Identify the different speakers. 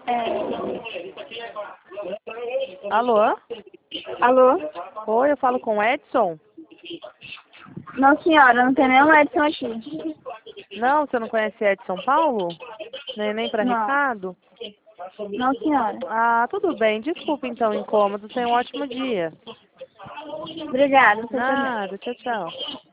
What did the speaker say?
Speaker 1: Alô?
Speaker 2: Alô?
Speaker 1: Oi, eu falo com o Edson?
Speaker 2: Não, senhora, não tem nenhum Edson aqui.
Speaker 1: Não, você não conhece Edson Paulo? Nem para
Speaker 2: Não.
Speaker 1: Ricardo?
Speaker 2: Não, senhora.
Speaker 1: Ah, tudo bem. Desculpa então o incômodo. Tenha um ótimo dia.
Speaker 2: Obrigada, você também.
Speaker 1: Nada, tchau, tchau.